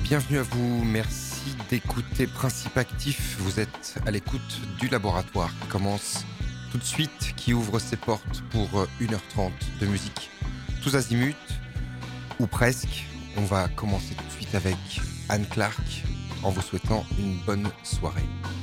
Bienvenue à vous, merci d'écouter Principe Actif. Vous êtes à l'écoute du laboratoire qui commence tout de suite, qui ouvre ses portes pour 1h30 de musique tous azimuts, ou presque. On va commencer tout de suite avec Anne Clark en vous souhaitant une bonne soirée.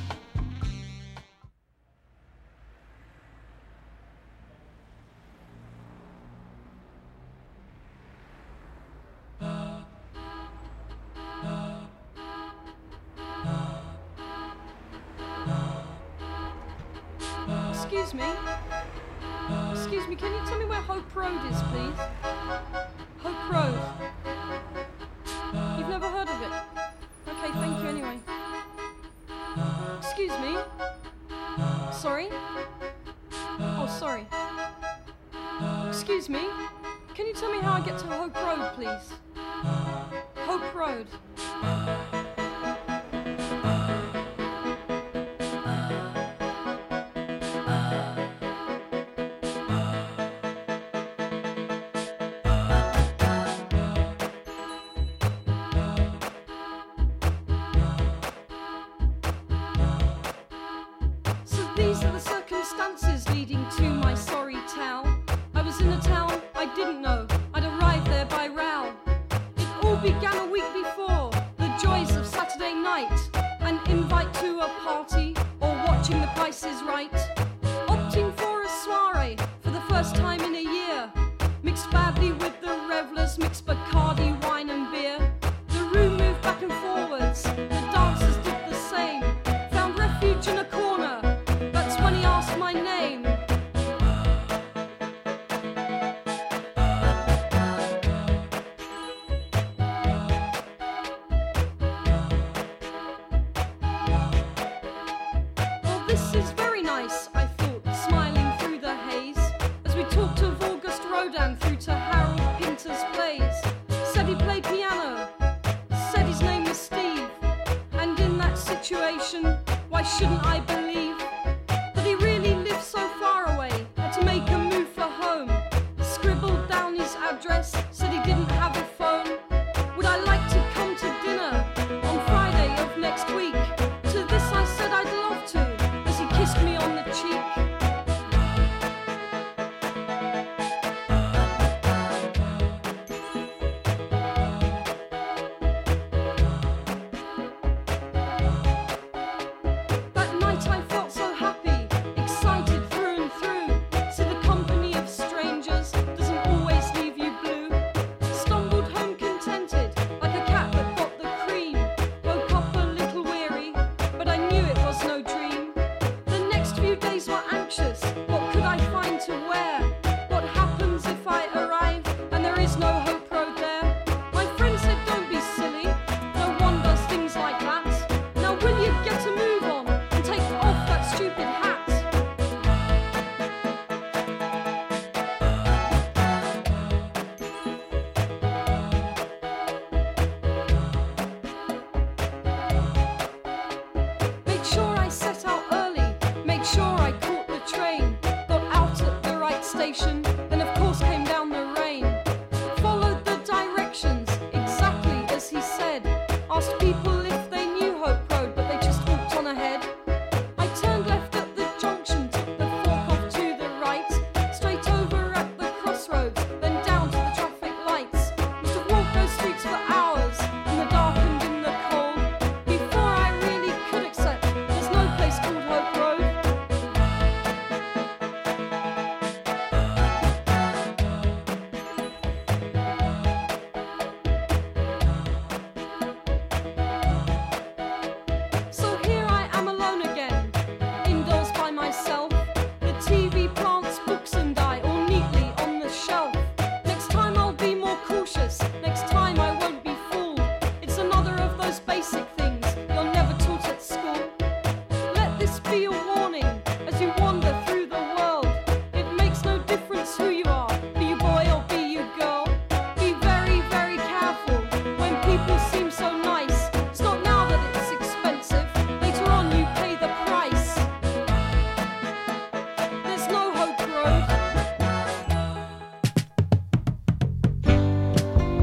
Excuse me, can you tell me where Hope Road is, please? Hope Road. You've never heard of it? Okay, thank you anyway. Excuse me? Sorry? Oh, sorry. Excuse me? Can you tell me how I get to Hope Road, please? Hope Road. These are the circumstances leading to my sorry tale. I was in a town I didn't know, I'd arrived there by row. It all began a week before, the joys of Saturday night. An invite to a party, or watching The Price is Right. Opting for a soiree, for the first time in a year. Mixed badly with the revellers, mixed Bacardi, wine and beer. The room moved back and forwards, the dancers did the same. Found refuge in a corner, when he asked my name. Well, this is very nice, I thought, smiling through the haze, as we talked of Auguste Rodin through to Harold Pinter's plays. Said he played piano, said his name was Steve, and in that situation, why shouldn't I believe that he really lived so far away, had to make a move for home? Scribbled down his address, said he didn't have a phone. Would I like to come to dinner on Friday of next week? To this I said I'd love to, as he kissed me on the cheek. That night I felt so happy, excited through and through. See, the company of strangers doesn't always leave you blue. Stumbled home contented, like a cat that got the cream. Woke up a little weary, but I knew it was no dream. The next few days were anxious. What could I find to wear? What happens if I arrive and there is no Hope Road there? My friend said, don't be silly, no one does things like that. Now will you get a move on and take off that stupid hat? Make sure I set out early, make sure I caught the train. Got out at the right station, then of course came down the rain. Followed the directions, exactly as he said. Asked people if they knew Hope Road, but they just walked on ahead. I turned left at the junction, took the fork off to the right. Straight over at the crossroads, then down to the traffic lights. Used to walk those streets for hours, in the dark and in the cold, before I really could accept there's no place called Hope Road. So here I am alone again, indoors by myself. The TV, plants, books and I all neatly on the shelf. Next time I'll be more cautious, next time I won't be fooled. It's another of those basic things you're never taught at school. Let this be a warning as you wander through the world. It makes no difference who you are, be you boy or be you girl. Be very, very careful when people seem so nice. It's not now that it's expensive, later on you pay the price. There's no Hope Road.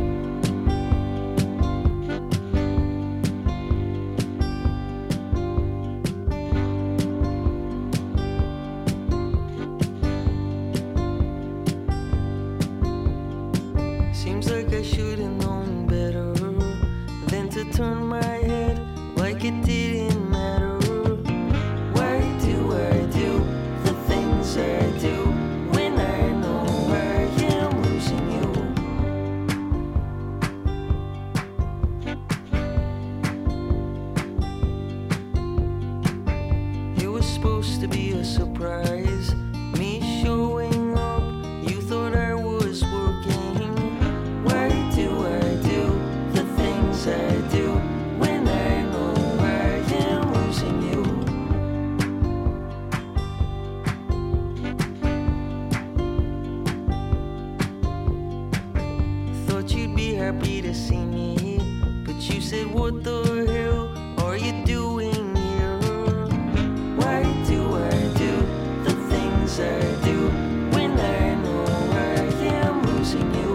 happy to see me, but you said, what the hell are you doing here? Why do I do the things I do when I know I am losing you?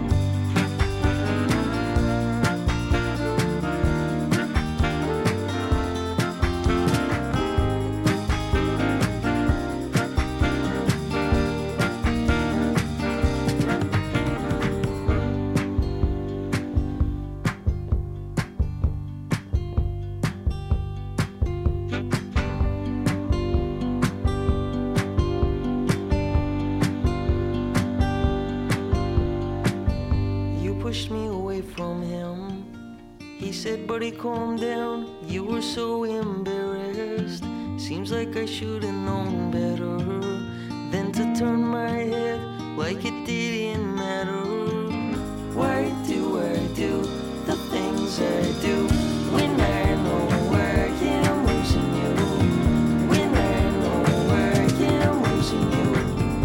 Pushed me away from him. He said, buddy, calm down. You were so embarrassed. Seems like I should have known better than to turn my head like it didn't matter. Why do I do the things I do when I know I am losing you? When I know I am losing you.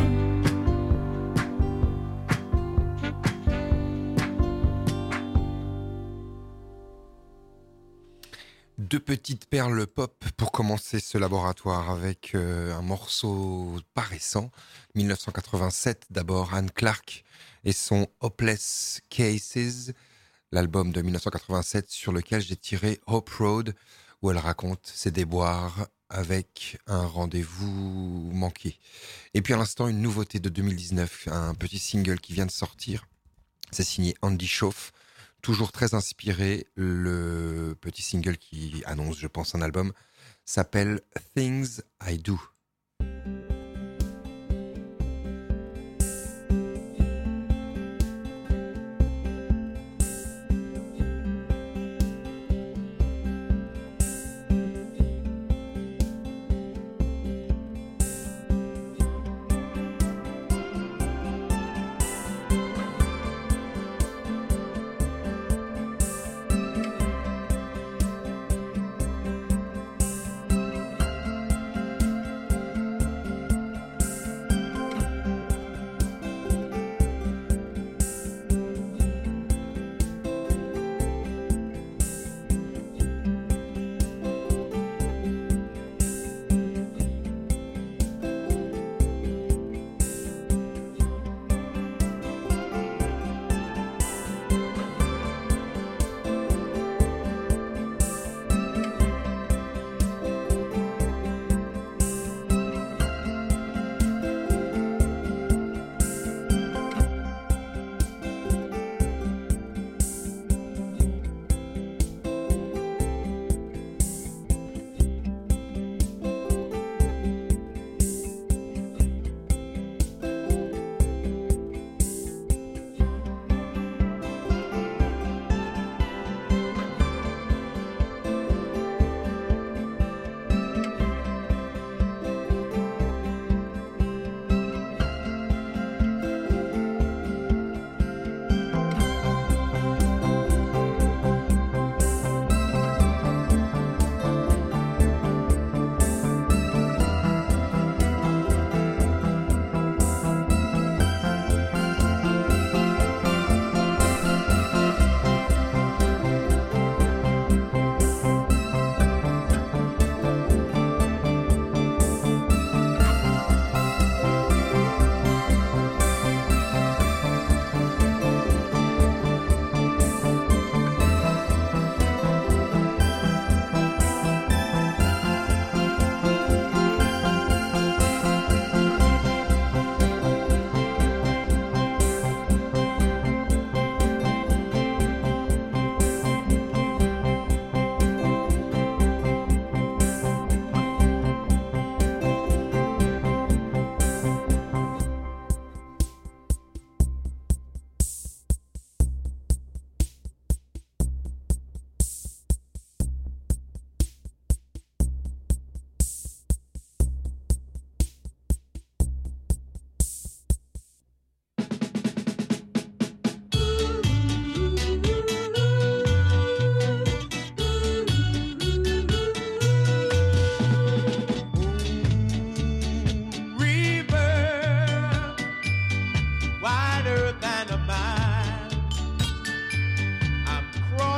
Deux petites perles pop pour commencer ce laboratoire avec un morceau pas récent, 1987 d'abord, Anne Clark et son Hopeless Cases, l'album de 1987 sur lequel j'ai tiré Hope Road, où elle raconte ses déboires avec un rendez-vous manqué. Et puis à l'instant, une nouveauté de 2019, un petit single qui vient de sortir, c'est signé Andy Schauf. Toujours très inspiré, le petit single qui annonce, je pense, un album s'appelle Things I Do.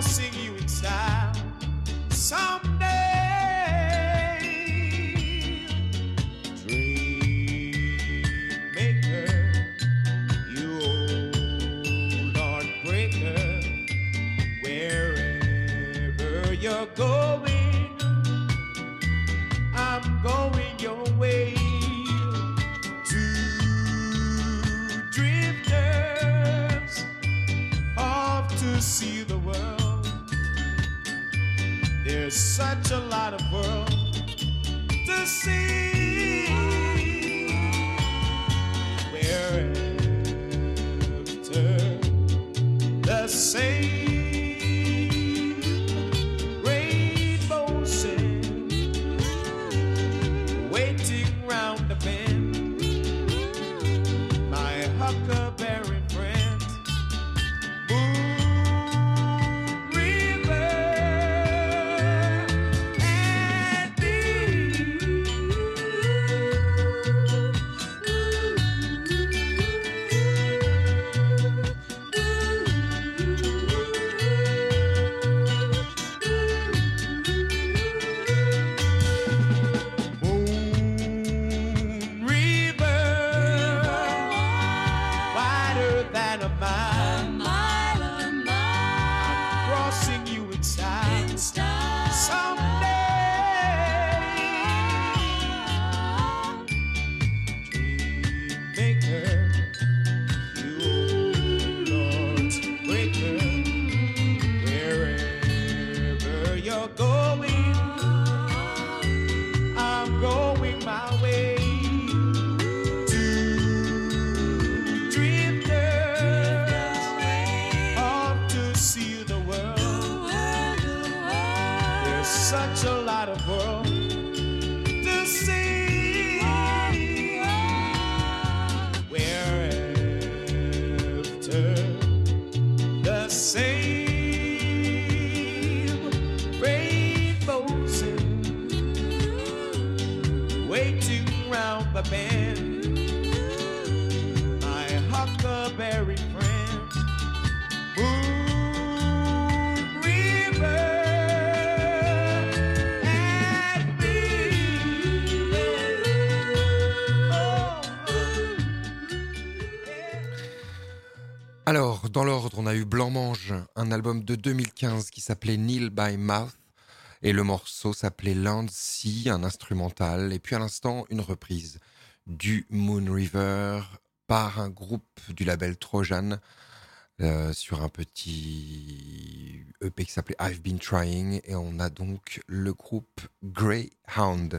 crossing you in style someday. Dream maker, you old heartbreaker, wherever you're going, I'm going your way. Two drifters off to see the world. There's such a lot of world to see. We're after the same rainbow sand, waiting round the bend. My huckleberry friend, Moon River and me. Moon River, wider than a mile. I'm crossing you in style someday. Dream maker, you old Lord's breaker, wherever you're going, I'm going my way. Two drifters off to see the world. There's such a lot of world to see. We're after the same rainbows waiting round the bend. My huckleberry friend, Moon River and me. Alors, dans l'ordre, on a eu Blanc-Mange, un album de 2015 qui s'appelait Kneel by Mouth, et le morceau s'appelait Land Sea, un instrumental, et puis à l'instant, une reprise du Moon River par un groupe du label Trojan sur un petit EP qui s'appelait I've Been Trying, et on a donc le groupe Greyhound.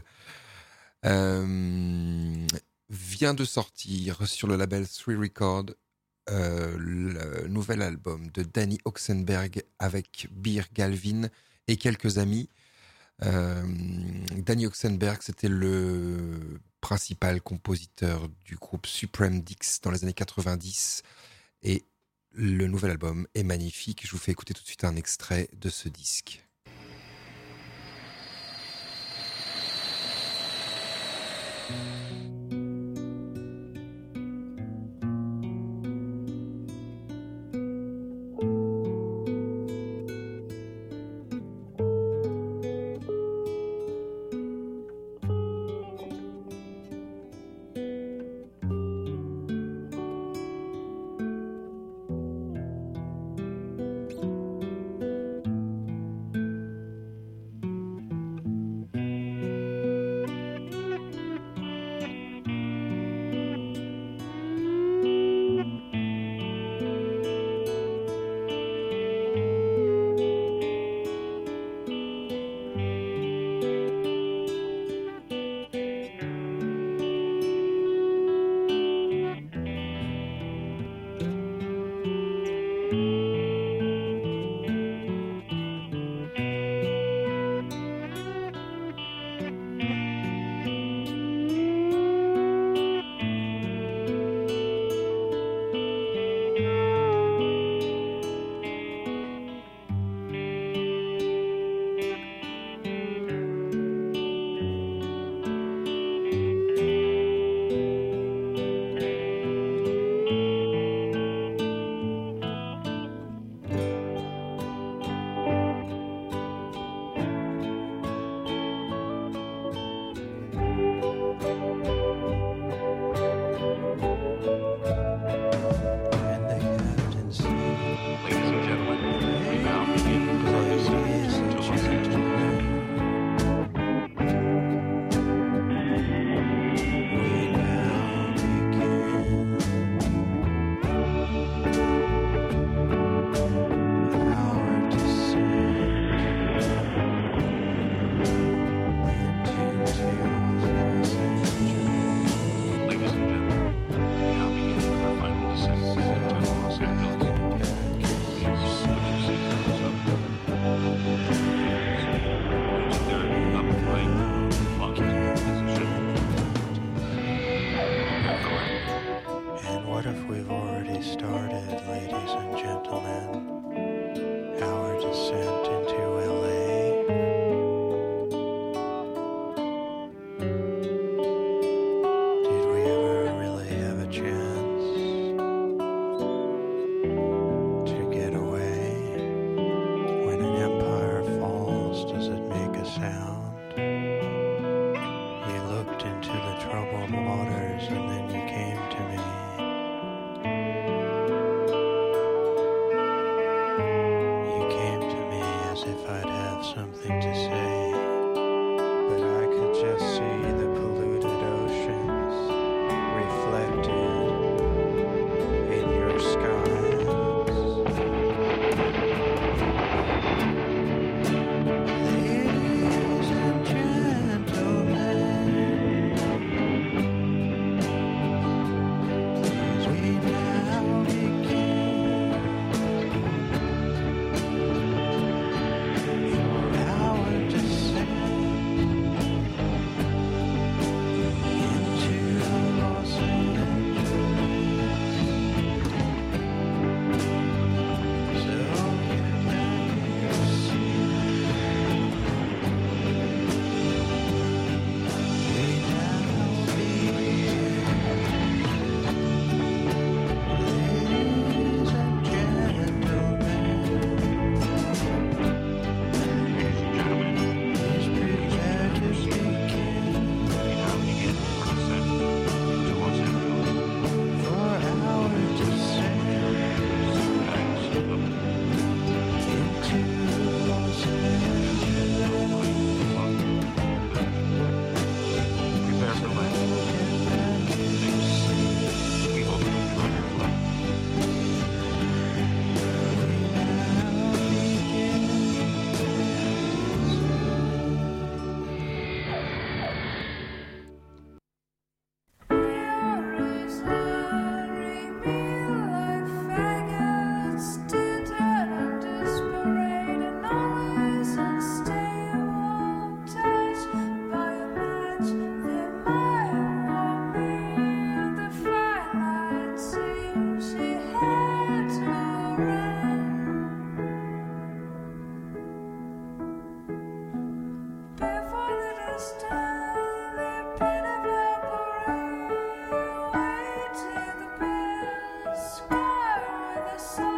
Vient de sortir sur le label 3 Record le nouvel album de Danny Oxenberg avec Beer Galvin et quelques amis. Danny Oxenberg, c'était le principal compositeur du groupe Supreme Dix dans les années 90, et le nouvel album est magnifique. Je vous fais écouter tout de suite un extrait de ce disque.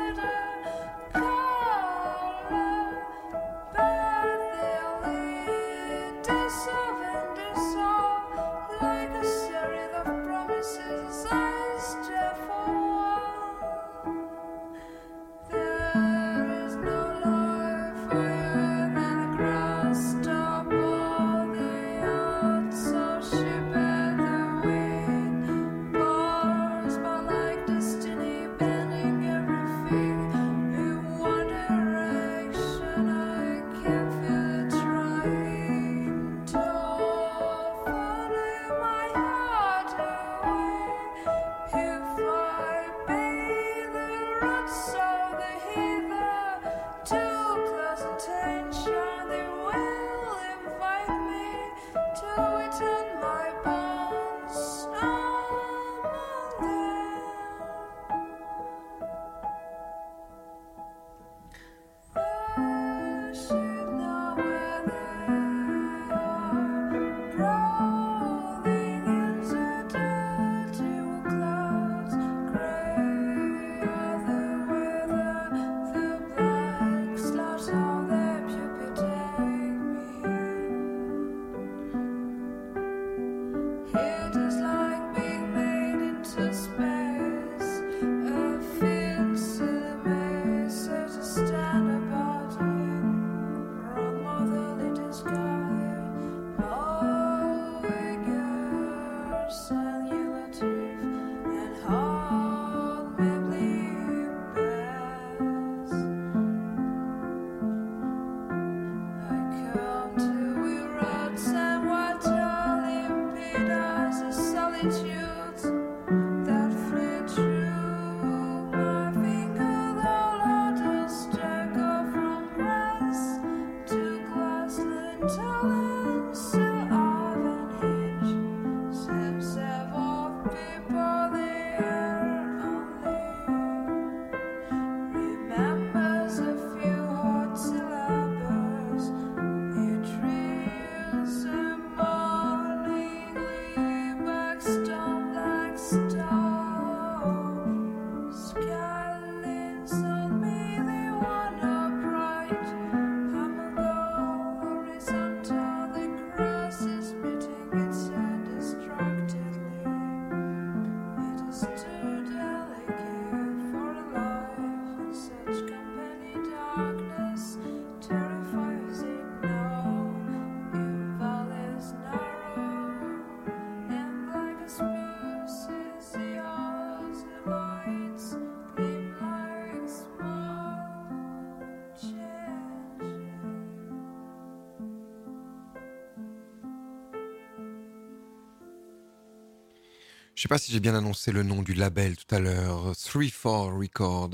Je sais pas si j'ai bien annoncé le nom du label tout à l'heure, 3-4 Record.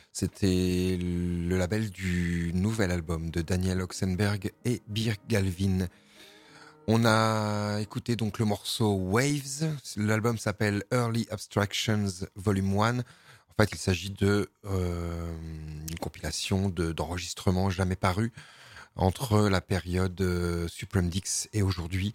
C'était le label du nouvel album de Daniel Oxenberg et Birk Galvin. On a écouté donc le morceau Waves. L'album s'appelle Early Abstractions Volume 1. En fait, il s'agit d'une compilation d'enregistrements jamais parus entre la période Supreme Dix et aujourd'hui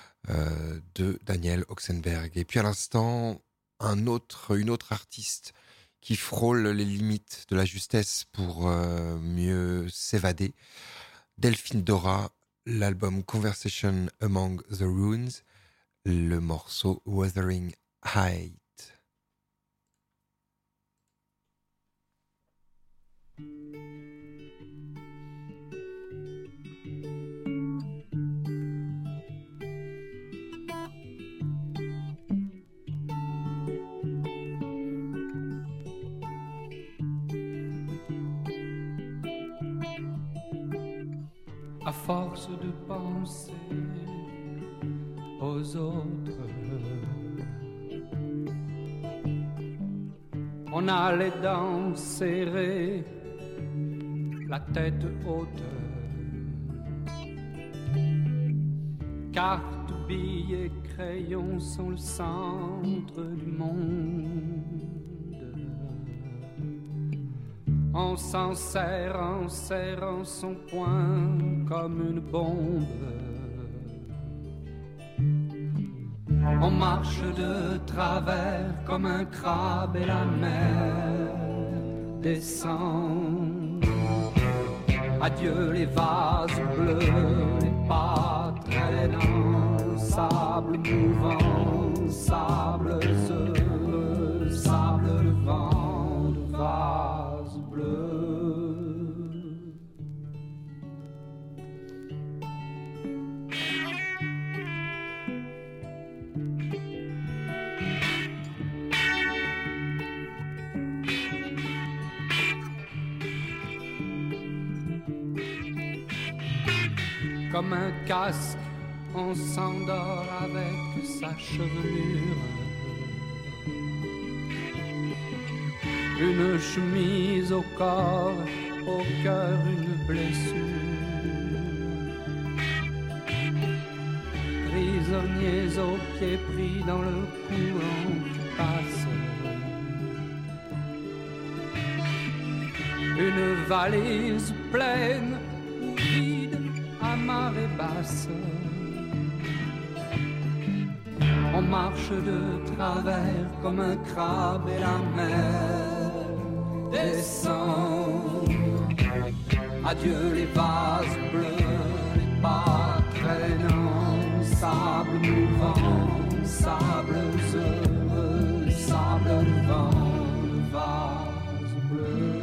de Daniel Oxenberg. Et puis à l'instant, une autre artiste qui frôle les limites de la justesse pour mieux s'évader. Delphine Dora, l'album Conversation Among the Ruins, le morceau Wuthering Heights. À force de penser aux autres, on a les dents serrées, la tête haute, cartes, billets, crayons sont le centre du monde. On s'en sert en serrant son poing comme une bombe. On marche de travers comme un crabe et la mer descend. Adieu les vases bleus, les pas traînants, sable mouvant, sable heureux, sable de vent, de vase bleu. Comme un casque, on s'endort avec sa chevelure. Une chemise au corps, au cœur une blessure. Prisonniers aux pieds pris dans le courant qui passe. Une valise pleine ou vide à marée basse. On marche de travers comme un crabe et la mer descend. Adieu les vases bleus, les pas traînants, sable mouvant, sable heureux, sable de vent, vase bleu.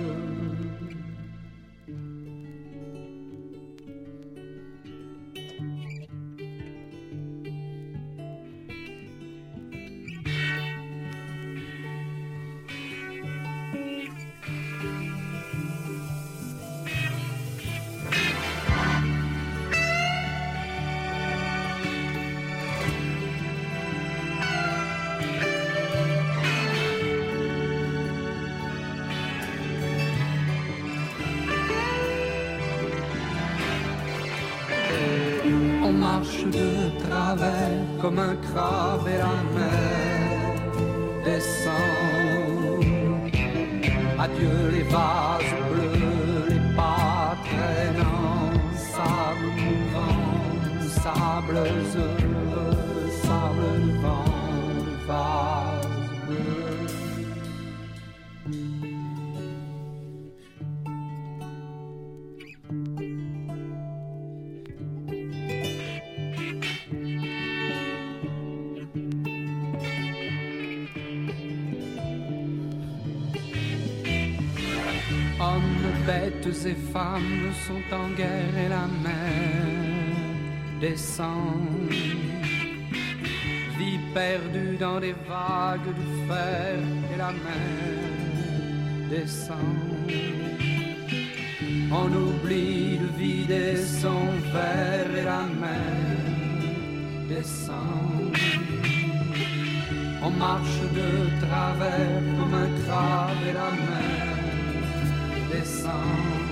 On marche de travers comme un crabe et la mer descend. Adieu les vases bleus, les pas traînants, sable mouvant, sable heureux, sable de vent, vase bleu. Hommes, bêtes et femmes sont en guerre et la mer descend. Vie perdue dans des vagues de fer et la mer descend. On oublie de vider son verre et la mer descend. On marche de travers comme un crabe et la mer descend.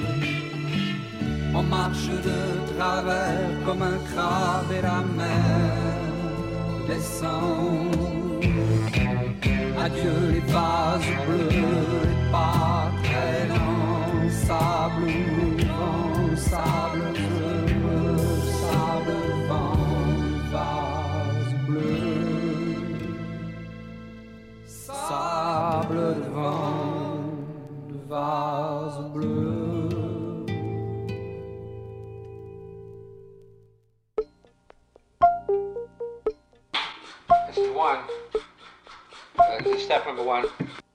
On marche de travers comme un crabe et la mer descend. Adieu les vases bleus, les pas traînants, sable mouvant, sable heureux, sable vent, vase bleu. Sable vent, vase bleu. This is one. This is step number one.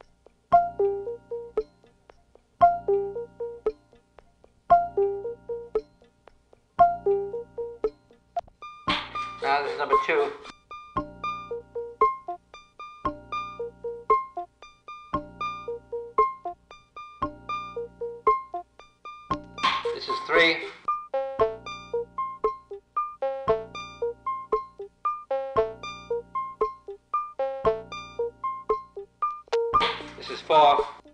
Now this is number two. This is three. This is four.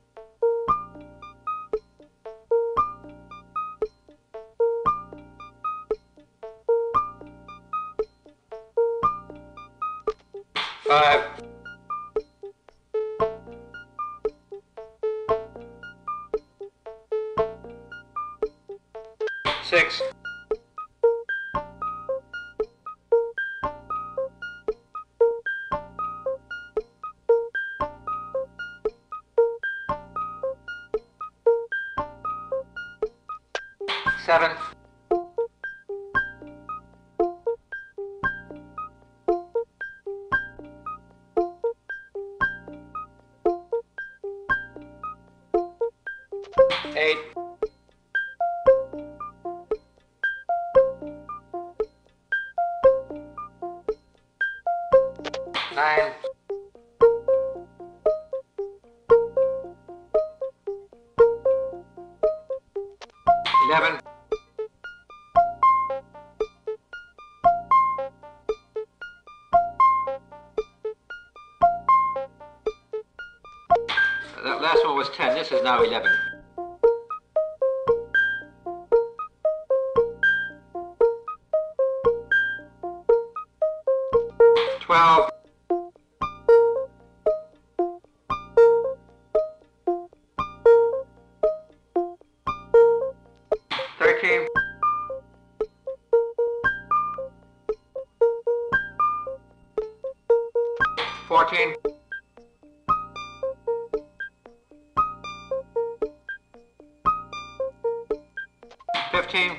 Five. Six. 7. 8. 9. 11. 'That last one was 10. This is now 11. 12. 13. 14. 15.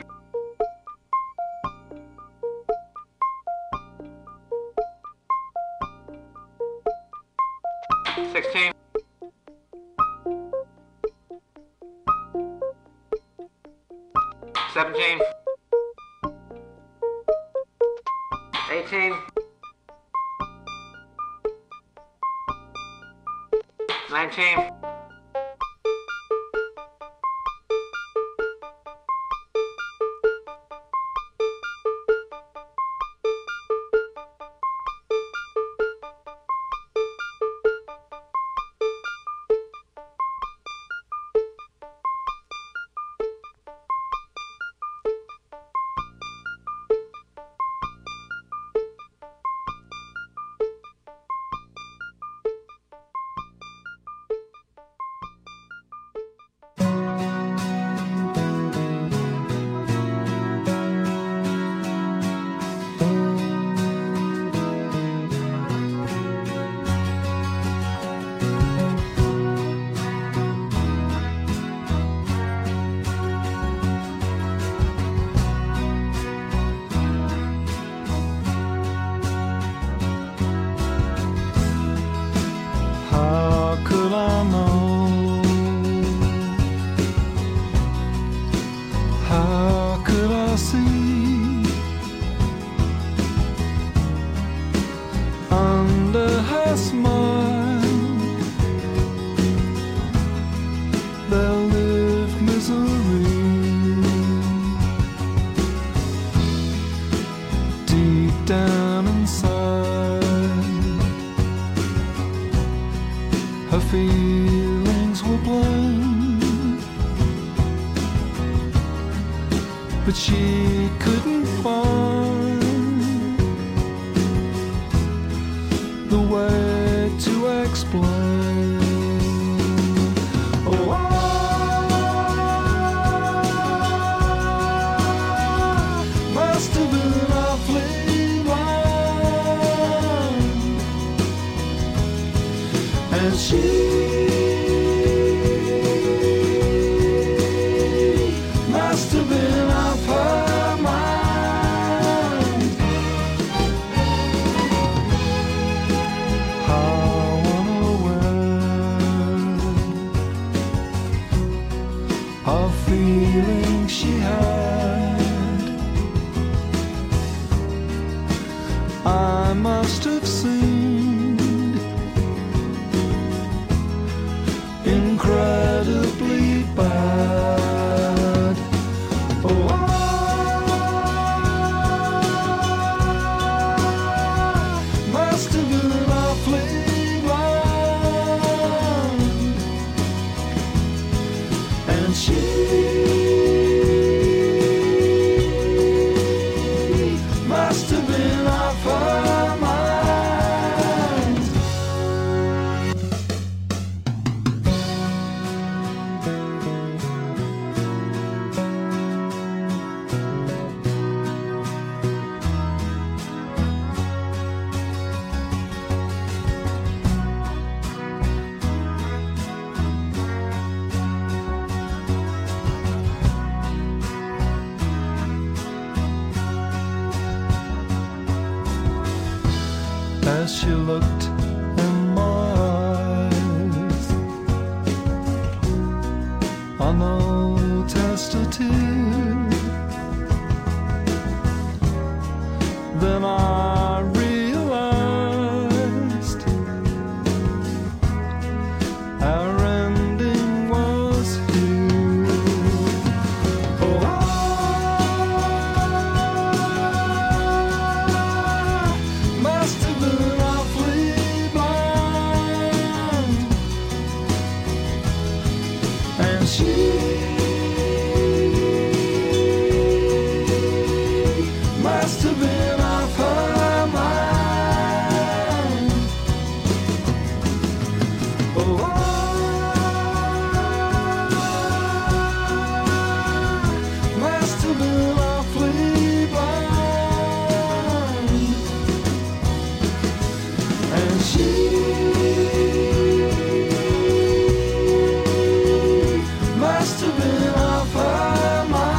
16. 17. 18. 19. as she looked in my eyes. I noticed a tear, then I realized our ending was here. Oh, I must have been awfully blind, and she must have been off her mind. Oh, I must have been awfully blind, and she must have been off her mind.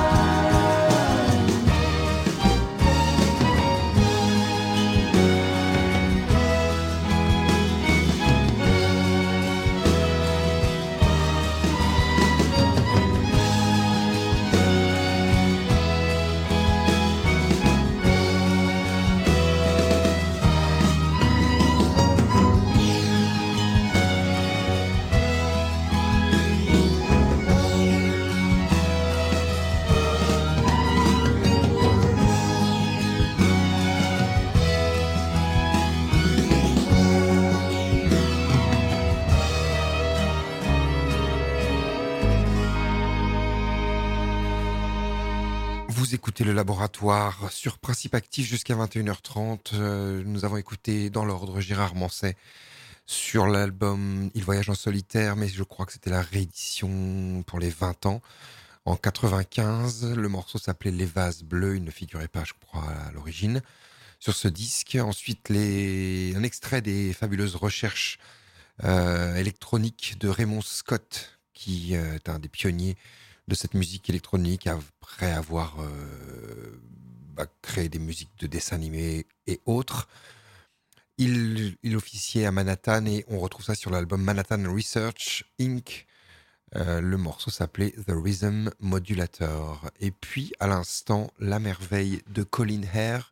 Vous écoutez le laboratoire sur Principe Actif jusqu'à 21h30. Nous avons écouté dans l'ordre Gérard Manset sur l'album Il voyage en solitaire, mais je crois que c'était la réédition pour les 20 ans. En 95, le morceau s'appelait Les Vases Bleus, il ne figurait pas, je crois, à l'origine, sur ce disque. Ensuite, un extrait des fabuleuses recherches électroniques de Raymond Scott, qui est un des pionniers de cette musique électronique après avoir créé des musiques de dessins animés et autres. Il officiait à Manhattan et on retrouve ça sur l'album Manhattan Research Inc. Le morceau s'appelait The Rhythm Modulator. Et puis à l'instant, la merveille de Colin Hare,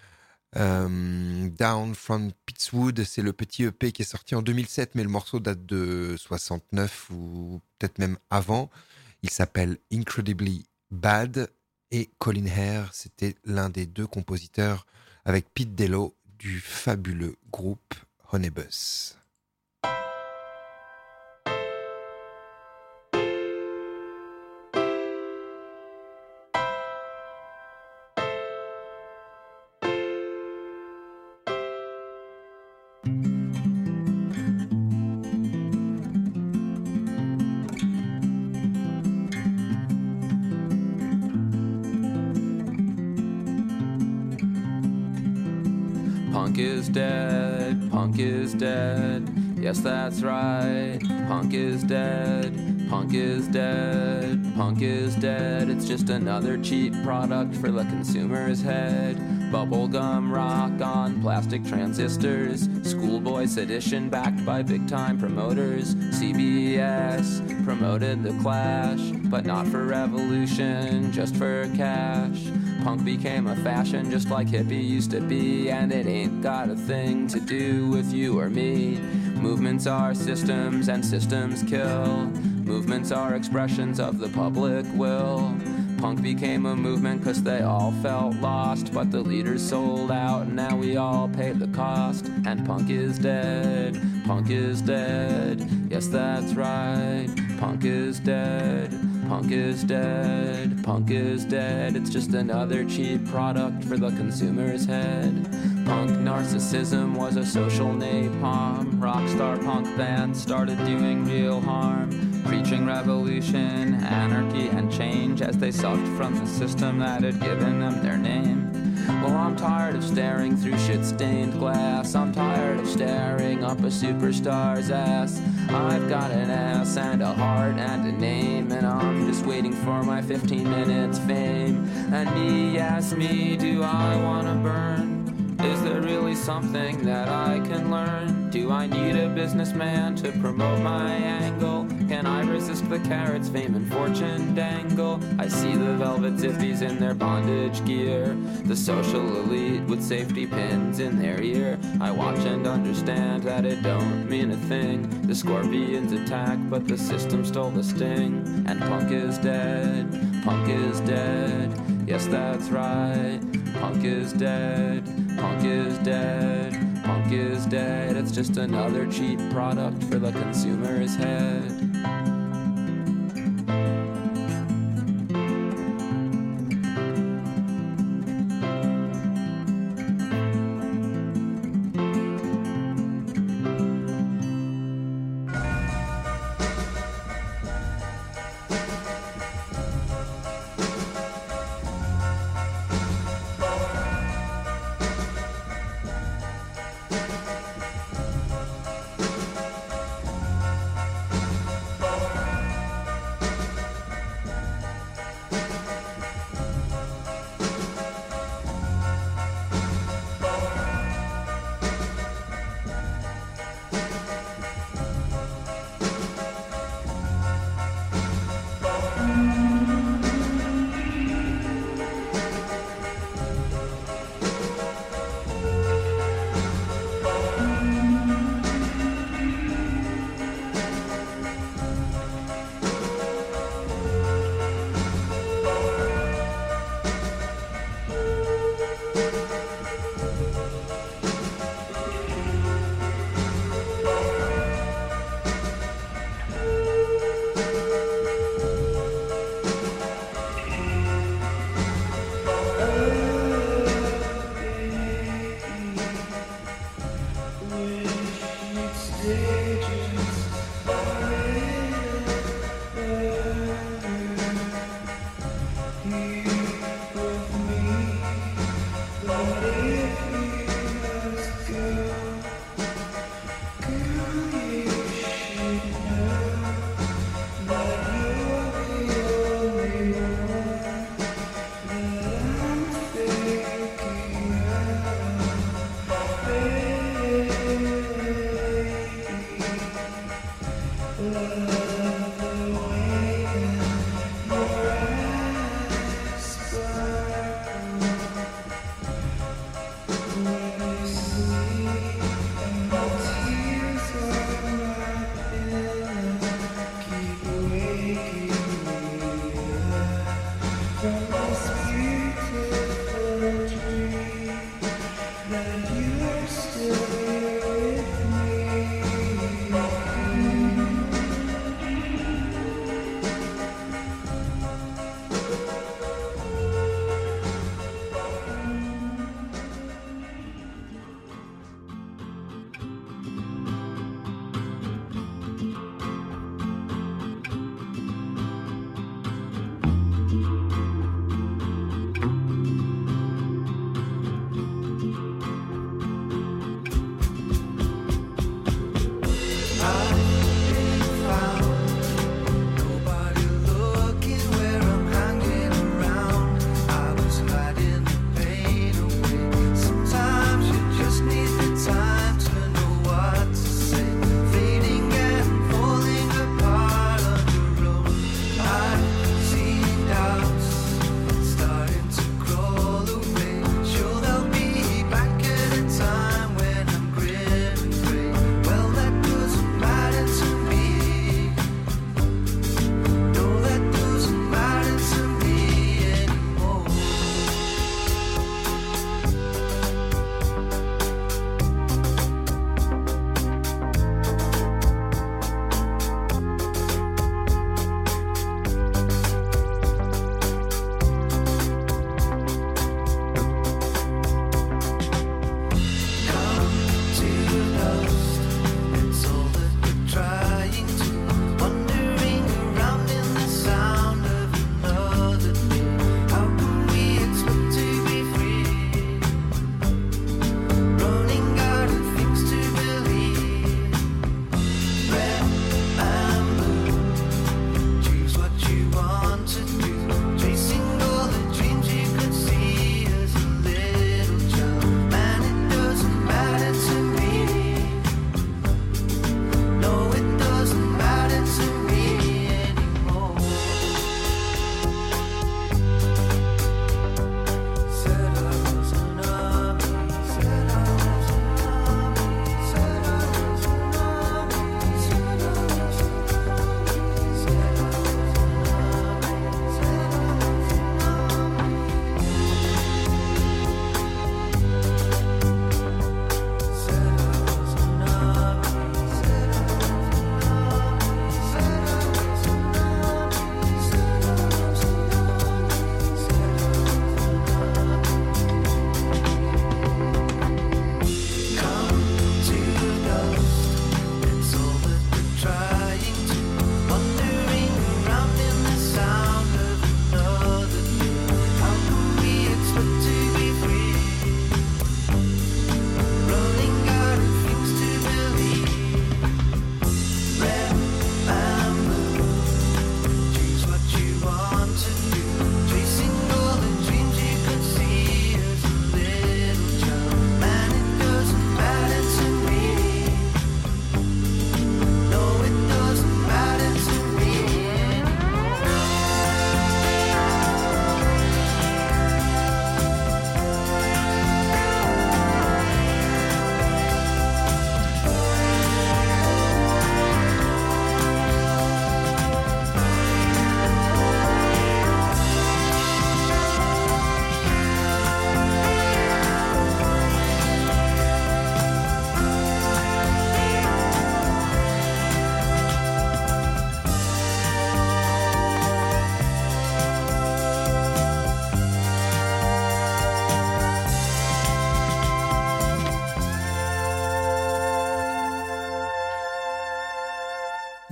Down from Pittswood, c'est le petit EP qui est sorti en 2007, mais le morceau date de 69 ou peut-être même avant. Il s'appelle Incredibly Bad et Colin Hare, c'était l'un des deux compositeurs avec Pete Dello du fabuleux groupe Honeybus. Punk is dead, punk is dead, yes that's right. Punk is dead, punk is dead, punk is dead. It's just another cheap product for the consumer's head. Bubblegum rock on plastic transistors, schoolboy sedition backed by big time promoters. CBS promoted the Clash, but not for revolution, just for cash. Punk became a fashion just like hippie used to be, and it ain't got a thing to do with you or me. Movements are systems and systems kill. Movements are expressions of the public will. Punk became a movement cause they all felt lost, but the leaders sold out and now we all pay the cost. And punk is dead, punk is dead, yes that's right. Punk is dead, punk is dead, punk is dead. It's just another cheap product for the consumer's head. Punk narcissism was a social napalm. Rockstar punk bands started doing real harm, preaching revolution, anarchy, and change as they sucked from the system that had given them their name. Well, I'm tired of staring through shit-stained glass. I'm tired of staring up a superstar's ass. I've got an ass and a heart and a name, and I'm just waiting for my 15 minutes fame. And me, yes me, do I wanna burn? Is there really something that I can learn? Do I need a businessman to promote my angle? Can I resist the carrots fame and fortune dangle? I see the velvet zippies in their bondage gear, the social elite with safety pins in their ear. I watch and understand that it don't mean a thing. The scorpions attack, but the system stole the sting. And punk is dead, punk is dead. Yes, that's right, punk is dead, punk is dead, punk is dead. It's just another cheap product for the consumer's head.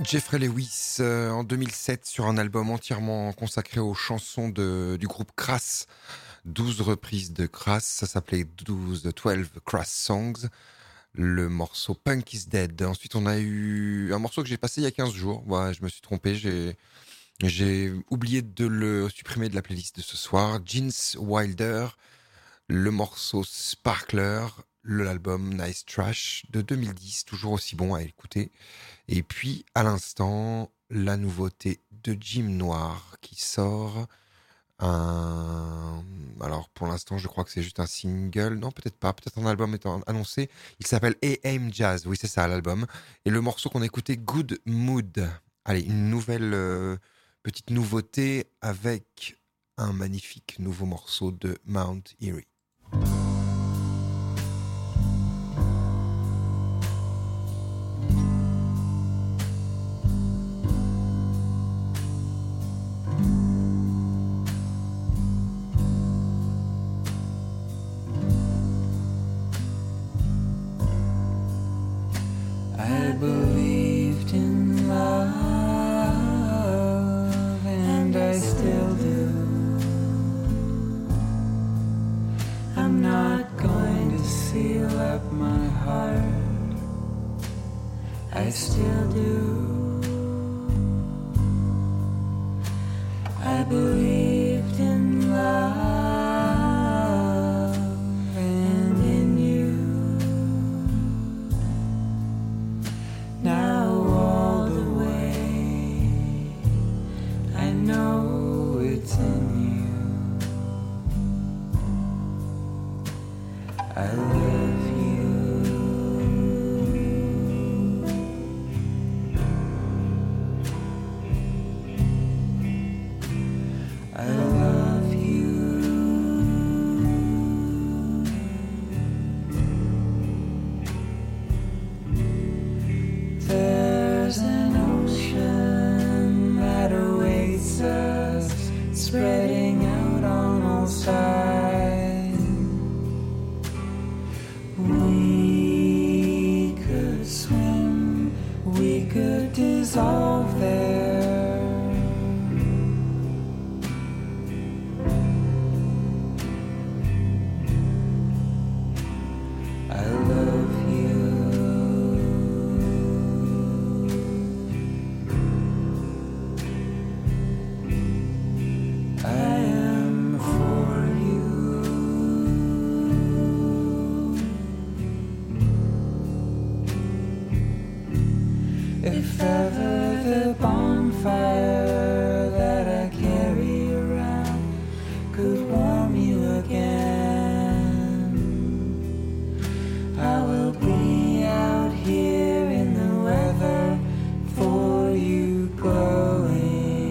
Jeffrey Lewis en 2007 sur un album entièrement consacré aux chansons du groupe Crass. 12 reprises de Crass, ça s'appelait 12 Crass Songs. Le morceau Punk is Dead. Ensuite on a eu un morceau que j'ai passé il y a 15 jours. Ouais, je me suis trompé, j'ai oublié de le supprimer de la playlist de ce soir. Jeans Wilder, le morceau Sparkler, l'album Nice Trash de 2010, toujours aussi bon à écouter. Et puis, à l'instant, la nouveauté de Jim Noir qui sort un... Alors, pour l'instant, je crois que c'est juste un single. Non, peut-être pas. Peut-être un album est annoncé. Il s'appelle A.M. Jazz. Oui, c'est ça, l'album. Et le morceau qu'on a écouté, Good Mood. Allez, une nouvelle petite nouveauté avec un magnifique nouveau morceau de Mount Erie. I believed in love, and I still do. I'm not going to seal up my heart, I still do. I believed in love. Now all the way I know it's in you. I love you. I love you. There's an ocean that awaits us, spreading out on all sides. We could swim, we could dissolve there. I love you. I am for you. If ever the bonfire that I carry around could warm you again, I will be out here in the weather for you glowing.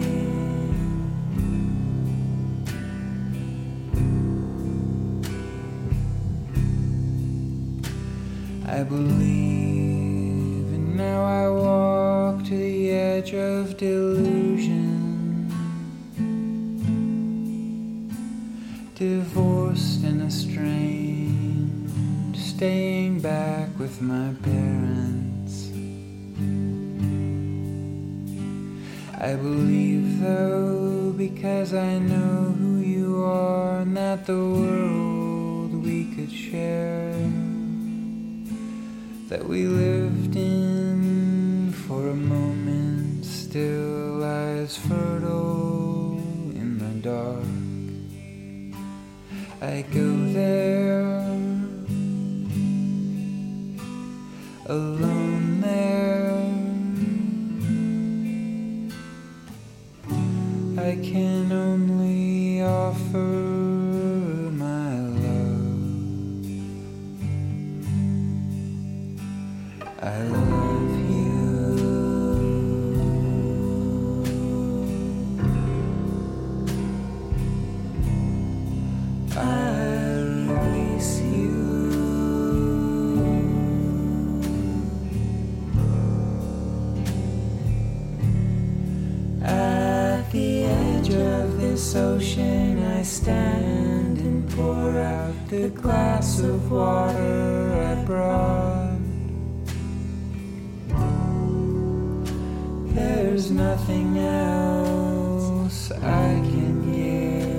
I believe, and now I walk to the edge of delusion, divorced and estranged, staying back with my parents. I believe though, because I know who you are and that the world we could share, that we lived in for a moment, still lies fertile in the dark. I go there, alone there. I can only offer my love. I love you. I release you. At the edge of this ocean I stand and pour out the glass of water I brought. There's nothing else I can give.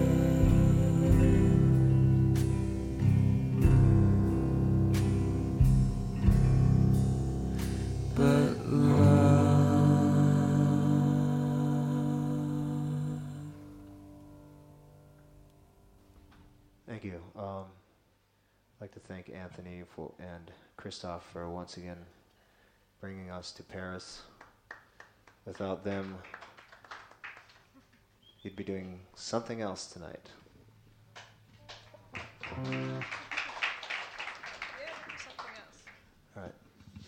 But Thank you. I'd like to thank Anthony and Christoph for once again bringing us to Paris. Without them, you'd be doing something else tonight. Yeah, something else. All right.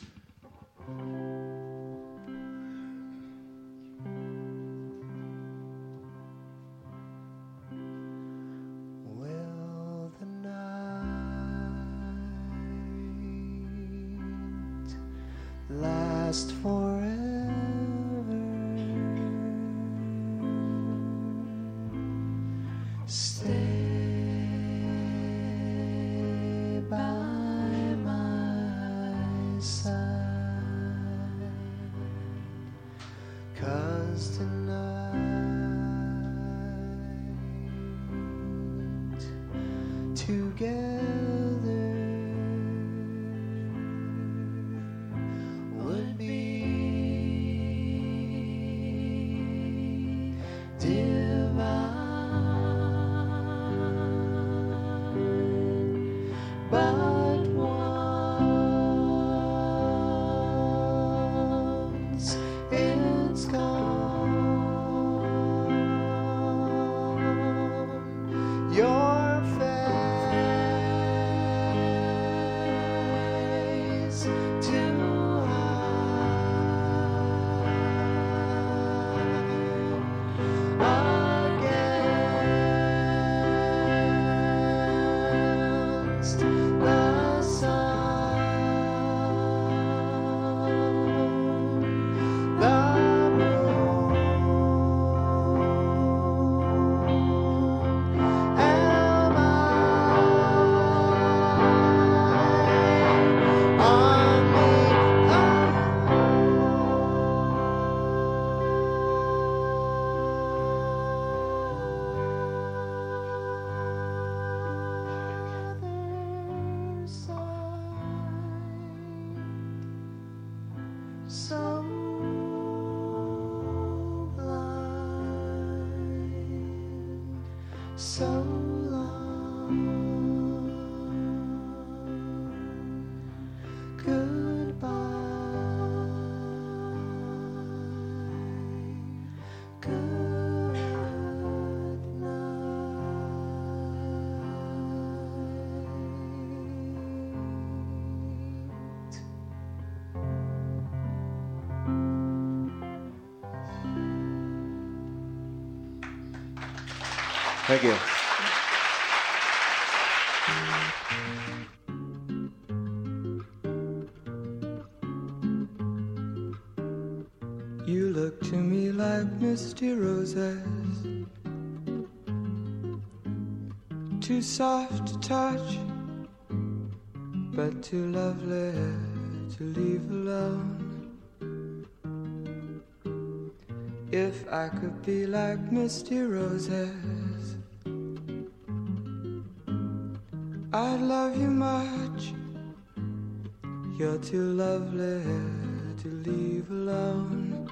Will the night last forever? Stay by my side, 'cause tonight together would be divine. But once it's gone, your face to hide against the sun, the moon, am I on the other side? So blind, so long. Goodbye, good night. Thank you. You look to me like misty roses, too soft to touch, but too lovely to leave alone. If I could be like misty roses, I'd love you much. You're too lovely to leave alone.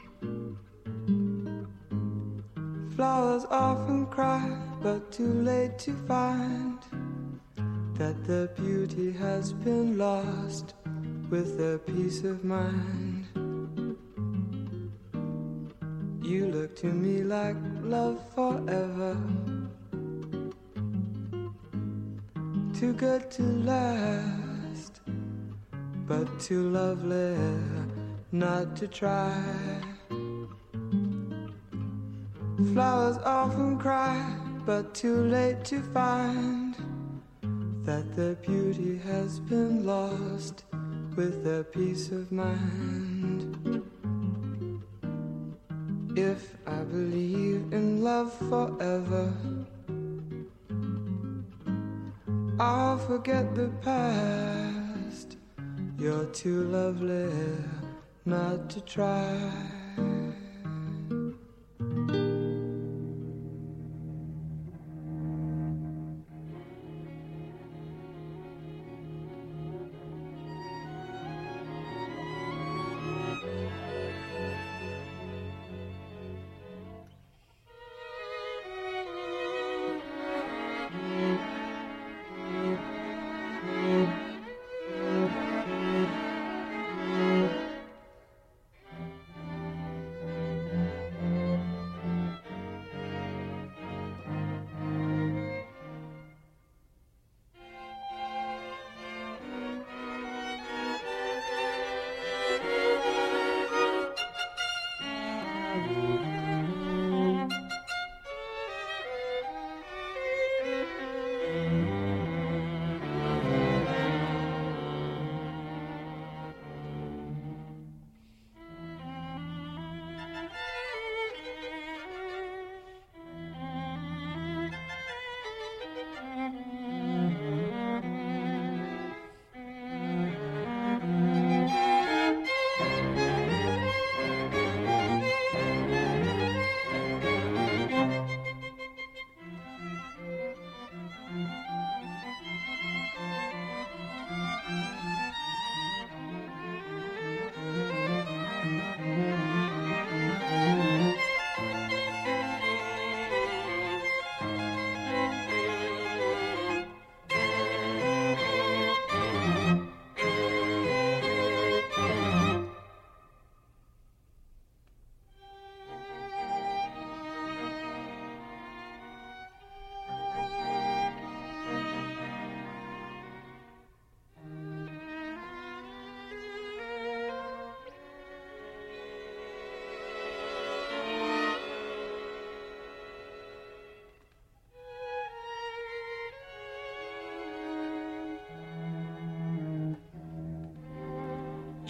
Flowers often cry, but too late to find that their beauty has been lost with their peace of mind. You look to me like love forever, too good to last, but too lovely not to try. Flowers often cry, but too late to find that their beauty has been lost with their peace of mind. If I believe in love forever, I'll forget the past. You're too lovely not to try.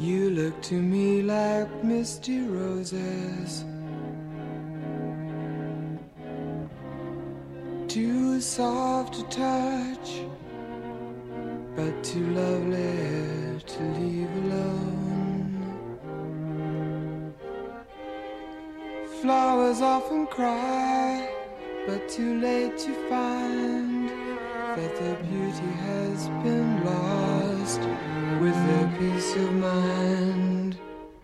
You look to me like misty roses, too soft to touch, but too lovely to leave alone. Flowers often cry, but too late to find that their beauty has been lost with their peace of mind.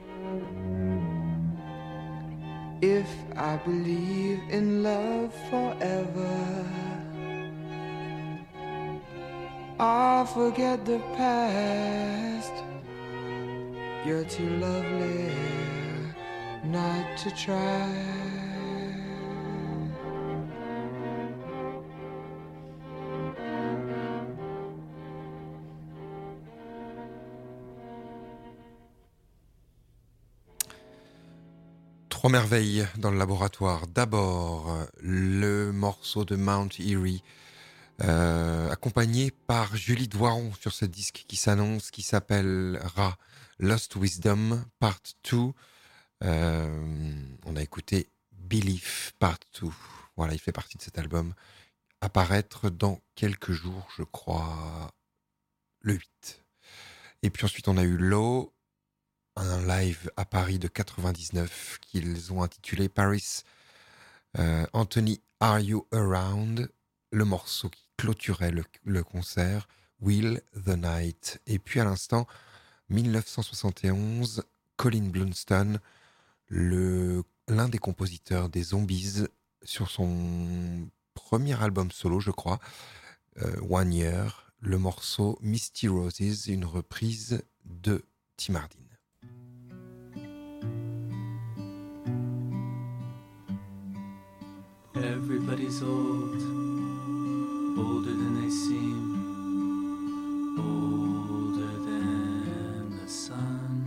If I believe in love forever, I'll forget the past. You're too lovely not to try. Trois merveilles dans le laboratoire. D'abord, le morceau de Mount Erie, accompagné par Julie Doiron sur ce disque qui s'annonce, qui s'appellera Lost Wisdom Part 2. On a écouté Belief Part 2. Voilà, il fait partie de cet album. Apparaître dans quelques jours, je crois, le 8. Et puis ensuite, on a eu Low, un live à Paris de 99 qu'ils ont intitulé Paris. Anthony, Are You Around? Le morceau qui clôturait le concert, Will the Night. Et puis à l'instant, 1971, Colin Blunstone, l'un des compositeurs des Zombies, sur son premier album solo, je crois, One Year, le morceau Misty Roses, une reprise de Tim Hardin. Everybody's old, older than they seem, older than the sun.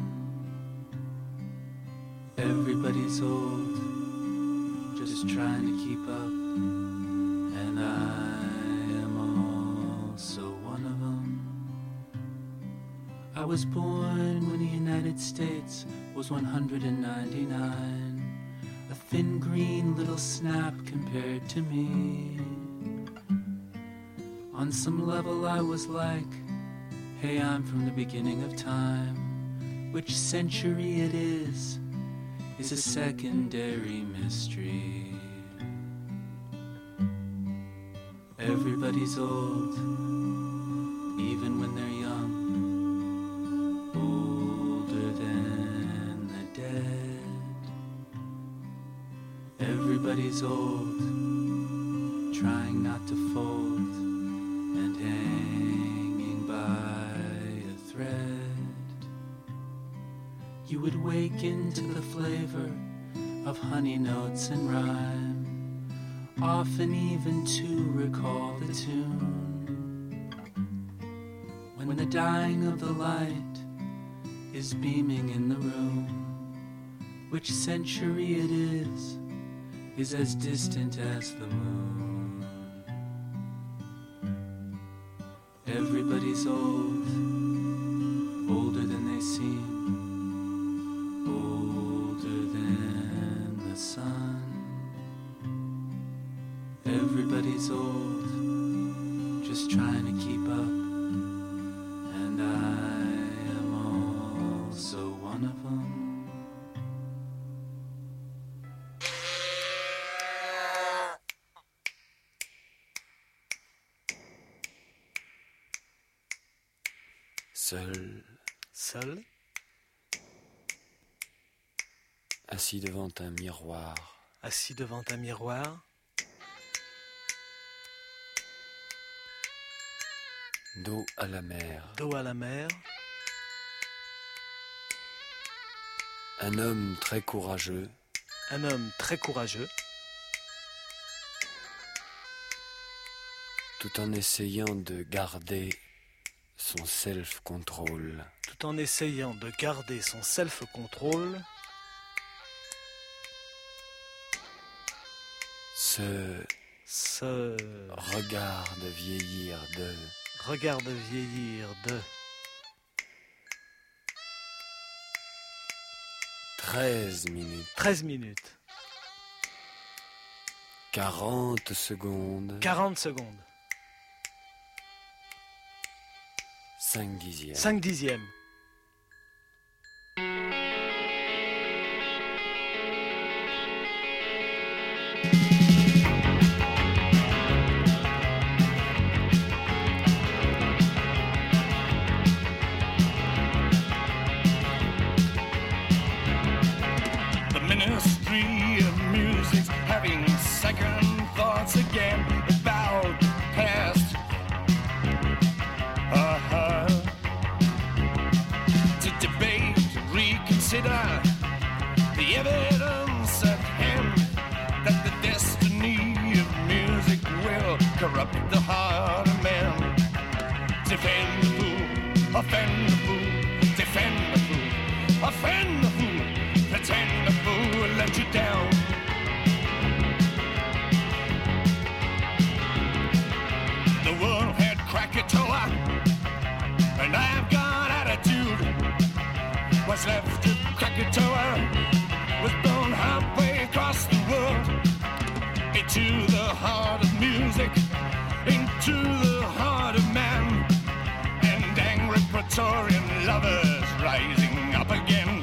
Everybody's old, just trying to keep up, and I am also one of them. I was born when the United States was 199. A thin green little snap compared to me. On some level I was like, hey, I'm from the beginning of time. Which century it is a secondary mystery. Everybody's old, even when they're young, older than the dead. Everybody's old, trying not to fold, and hanging by a thread. You would wake into the flavor of honey notes and rhyme, often even to recall the tune. When the dying of the light is beaming in the room, which century it is as distant as the moon. Everybody's old, older than they seem, older than the sun. Everybody's old, just trying to keep up, and I am also one of them. Seul, assis devant un miroir, dos à la mer, un homme très courageux, tout en essayant de garder son self-control. Se regarde vieillir 13 minutes. 13 minutes. 40 secondes. 40 secondes. 5 dixièmes. 5 dixièmes. The ministry of music's having second thoughts again about the past. To debate, reconsider the evidence at hand that the destiny of music will corrupt the heart of man. Defend the fool, offend the fool, defend the fool, offend the fool, pretend the fool let you down. The world had Krakatoa, and I've got attitude. What's left of Krakatoa was blown halfway across the world into the heart of music, into the heart of man, and angry Praetorian lovers rising up again.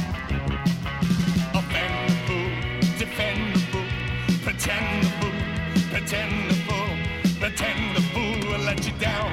Offend the fool, defend the fool, pretend the fool, pretend the fool, pretend the fool will let you down.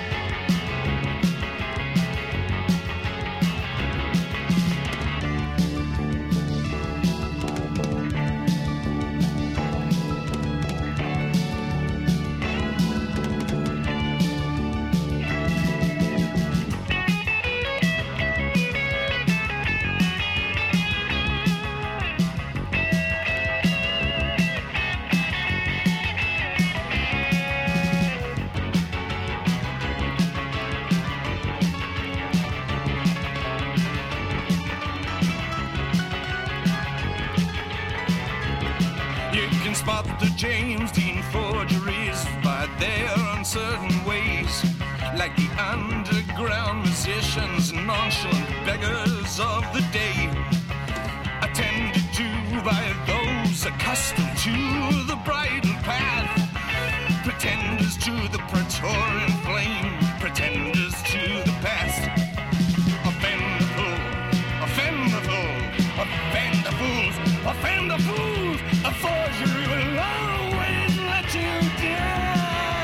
You can spot the James Dean forgeries by their uncertain ways, like the underground musicians, nonchalant beggars of the day, attended to by those accustomed to the bridle path, pretenders to the Praetorian flame, pretenders to the past. Offend the fool, offend the fool, offend the fools, offend the fools. A forgery will always let you down.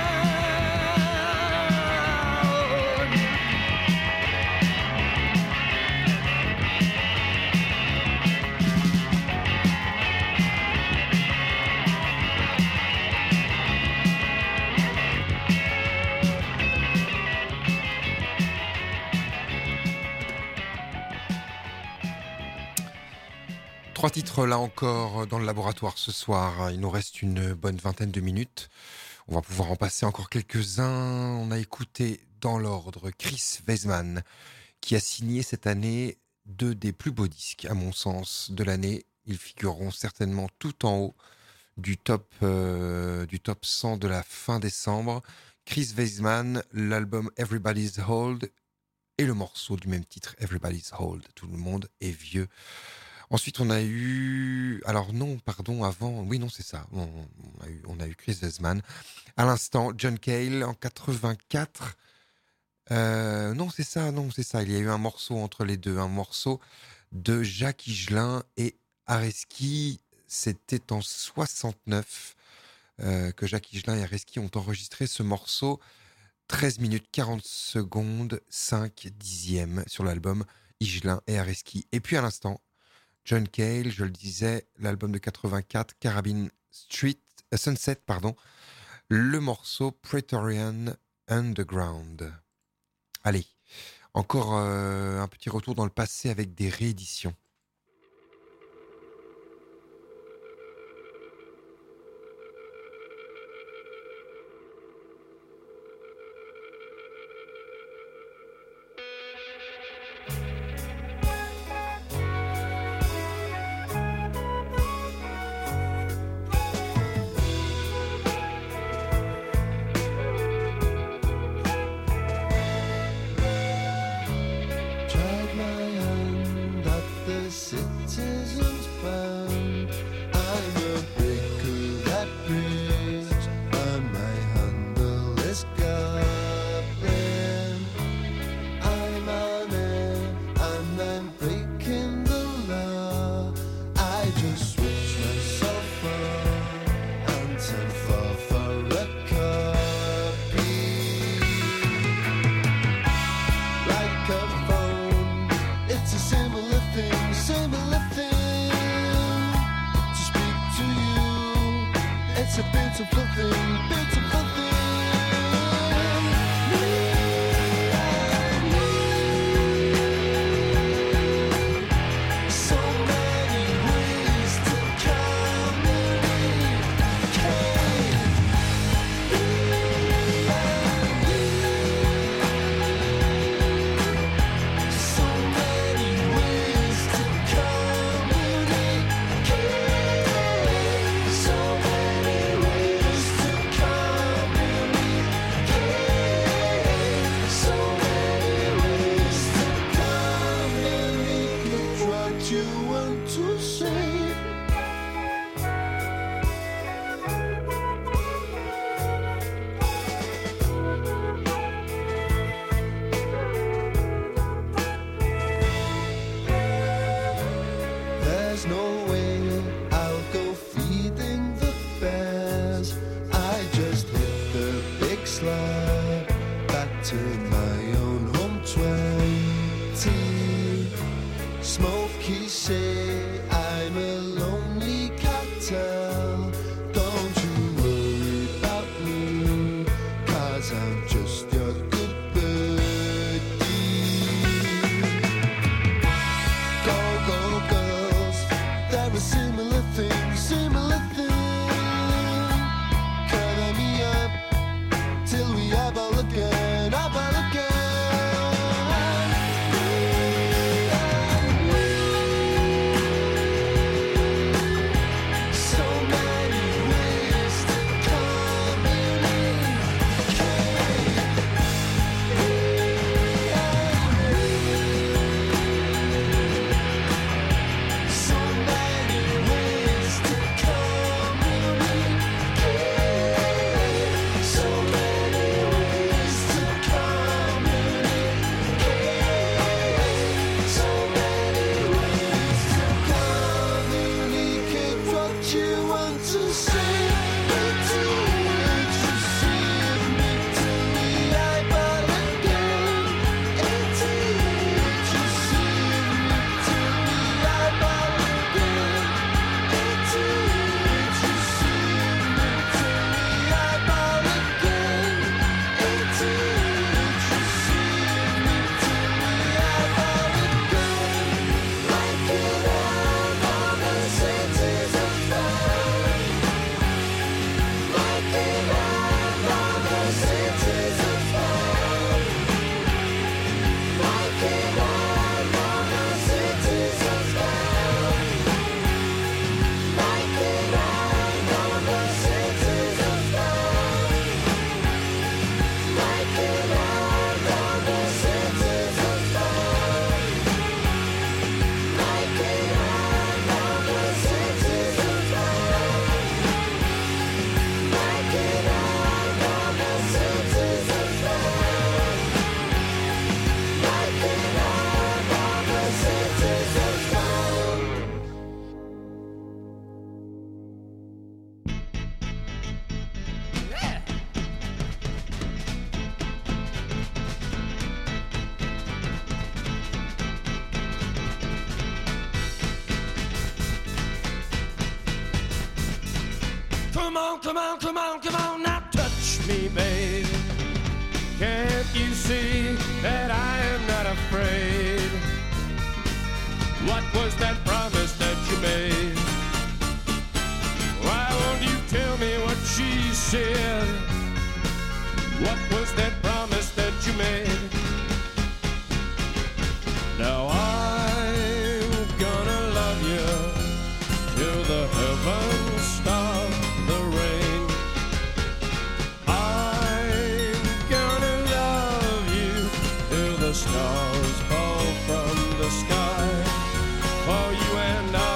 Trois titres là encore dans le laboratoire ce soir. Il nous reste une bonne vingtaine de minutes. On va pouvoir en passer encore quelques-uns. On a écouté dans l'ordre Chris Weisman qui a signé cette année 2 des plus beaux disques à mon sens de l'année. Ils figureront certainement tout en haut du top 100 de la fin décembre. Chris Weisman, l'album Everybody's Old et le morceau du même titre Everybody's Old. Tout le monde est vieux. Ensuite, on a eu... Alors non, pardon, avant... Oui, non, c'est ça. On a eu Chris Weisman. À l'instant, John Cale en 84. Non, c'est ça. Il y a eu un morceau entre les deux. Un morceau de Jacques Higelin et Areski. C'était en 69 que Jacques Higelin et Areski ont enregistré ce morceau. 13 minutes 40 secondes, 5 dixièmes sur l'album Higelin et Areski. Et puis à l'instant... John Cale, je le disais, l'album de 84, Carabine Sunset, le morceau Praetorian Underground. Allez, encore un petit retour dans le passé avec des rééditions. Tried my hand at the Come on, come on, come on, come on, now touch me, babe. Can't you see that I am not afraid? What was that promise that you made? Why won't you tell me what she said? What was that promise that you made? Now I'm gonna love you till the heavens stop the rain. I'm gonna love you till the stars fall from the sky for you and I.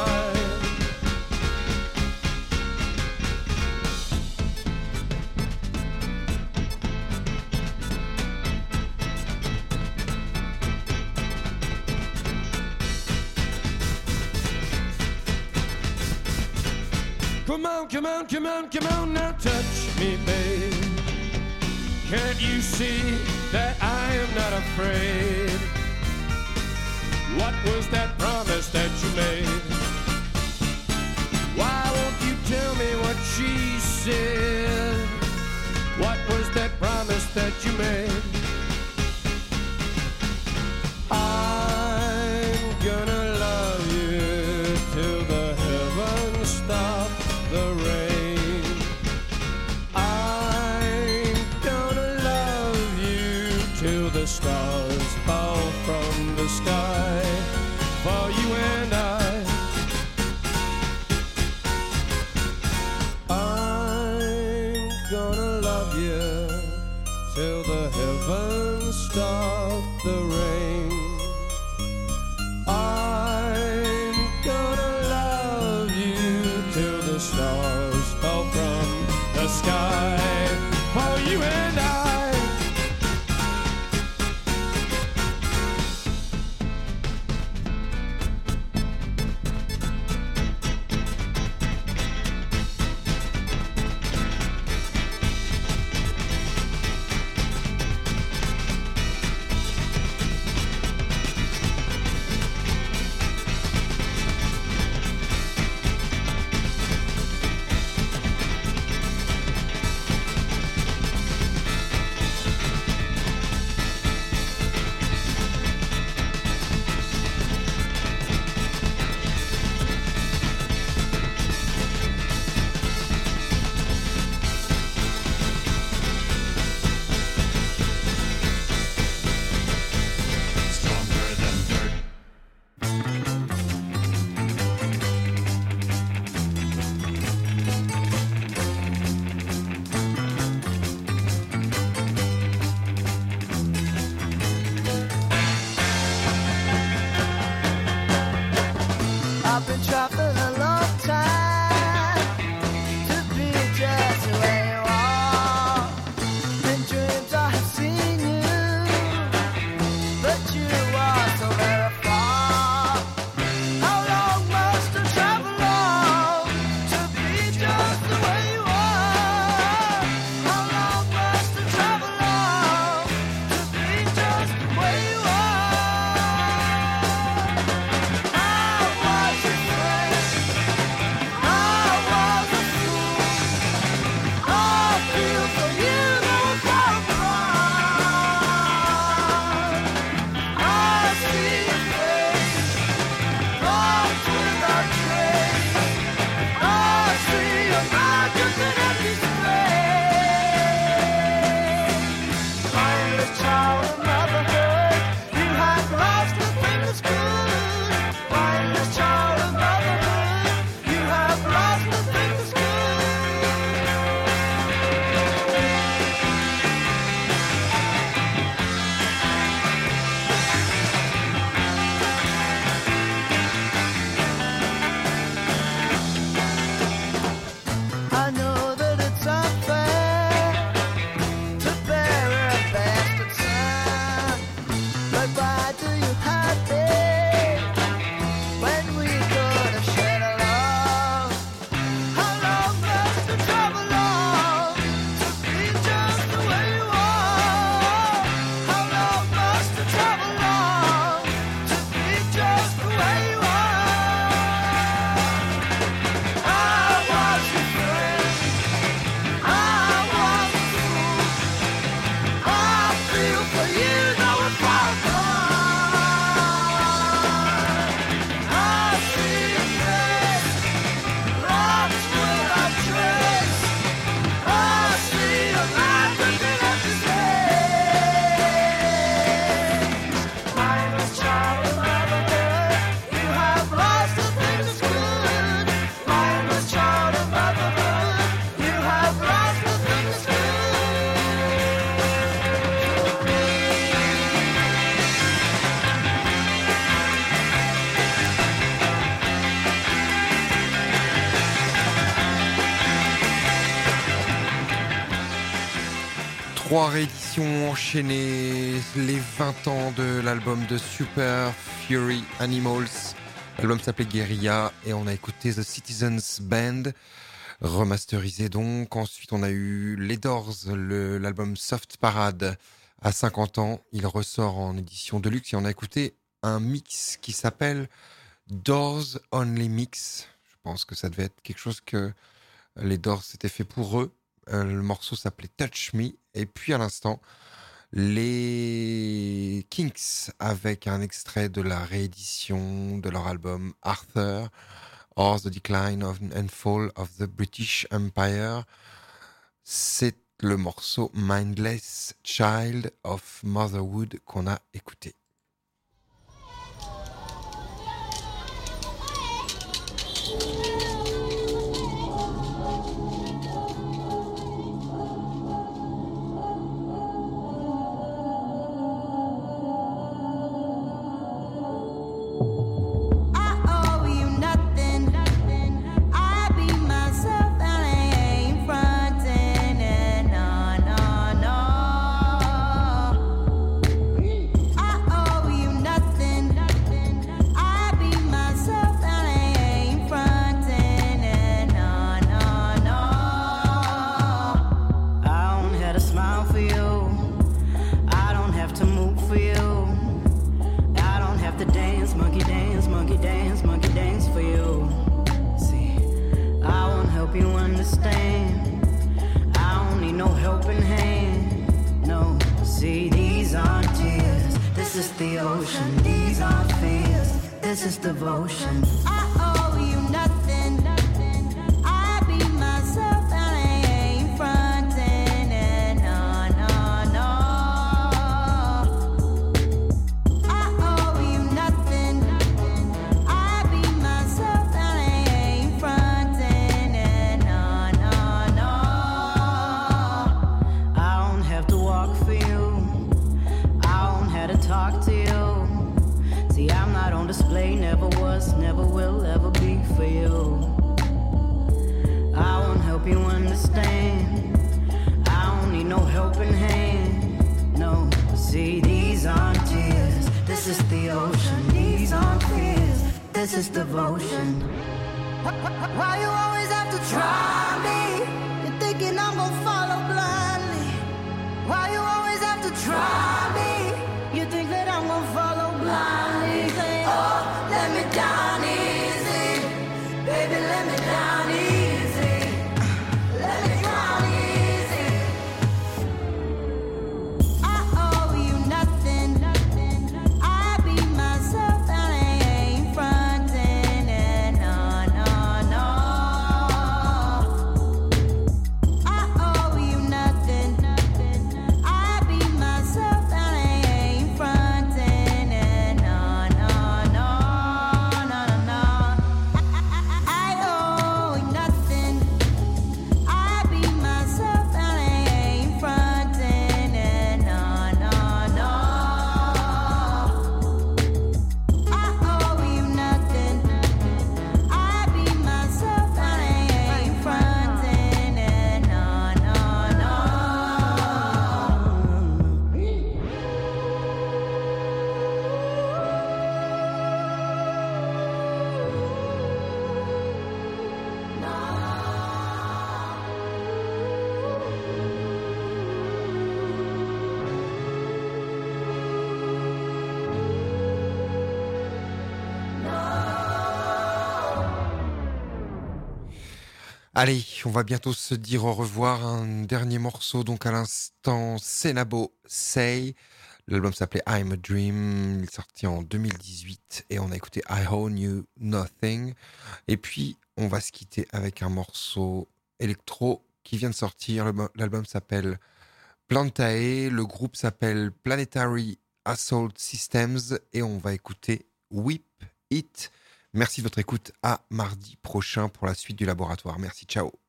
Come on, come on, come on, come on, now touch me, babe. Can't you see that I am not afraid? What was that promise that you made? Why won't you tell me what she said? What was that promise that you made? I'm gonna love you till the heavens stop the rain. I'm gonna love you till the stars fall from the sky. For you and I'm gonna love you till the heavens stop the rain. I'm gonna love you till the stars fall from the sky. For you and I. I've been traveling a long time to be just where you are. In dreams I have seen you, but you are so very far. How long must I travel on to be just the way you are? How long must I travel on to be just the way you are? I know that it's unfair to bear a bastard son, but why do you hide me when we could have shared a love? How long must I travel on to be just the way you are? How long must I travel on to be just the way you are? I was your friend, I was a fool. I feel for you, though it's far gone. I see your face, lost without trace. I see your light looking at the space. Mindless child of motherhood, you have lost the thing that's good. Mindless child of motherhood, you have lost the thing that's good. Trois rééditions enchaînées, les 20 ans de l'album de Super Fury Animals. L'album s'appelait Guerilla et on a écouté The Citizens Band, remasterisé donc. Ensuite on a eu les Doors, l'album Soft Parade à 50 ans. Il ressort en édition de luxe et on a écouté un mix qui s'appelle Doors Only Mix. Je pense que ça devait être quelque chose que les Doors s'étaient fait pour eux. Le morceau s'appelait Touch Me. Et puis à l'instant, les Kinks avec un extrait de la réédition de leur album Arthur or The Decline and Fall of the British Empire. C'est le morceau Mindless Child of Motherhood qu'on a écouté. Devotion. I owe you nothing. I be myself and I ain't frontin'. And no, no, no. I owe you nothing. I be myself and I ain't frontin'. And no, no, no. I don't have to walk for you. I don't have to talk to you. See, I'm not on display, never was, never will, ever be for you. I won't help you understand. I don't need no helping hand. No, see, these aren't tears. This is the ocean. These aren't fears. This is devotion. Why you always have to try me? You're thinking I'm gonna follow blindly. Why you always have to try me? You think that I'm gonna follow blindly? Say, oh, let me down easy. Baby, let me down easy. Let me drown easy. I owe you nothing. I be myself and I ain't frontin'. And no, no, no. I owe you nothing. I be myself and I ain't frontin'. And no, no, no, no, no, no. I owe you nothing. I be myself and I ain't frontin'. And no, no, no. I owe you nothing. I be myself and I ain't frontin'. And no, no, no. Allez, on va bientôt se dire au revoir. Un dernier morceau, donc à l'instant, Senabo Say. L'album s'appelait I'm a Dream. Il est sorti en 2018 et on a écouté I Owe You Nothing. Et puis, on va se quitter avec un morceau électro qui vient de sortir. L'album s'appelle Plantae. Le groupe s'appelle Planetary Assault Systems et on va écouter Whip It. Merci de votre écoute. À mardi prochain pour la suite du laboratoire. Merci, ciao.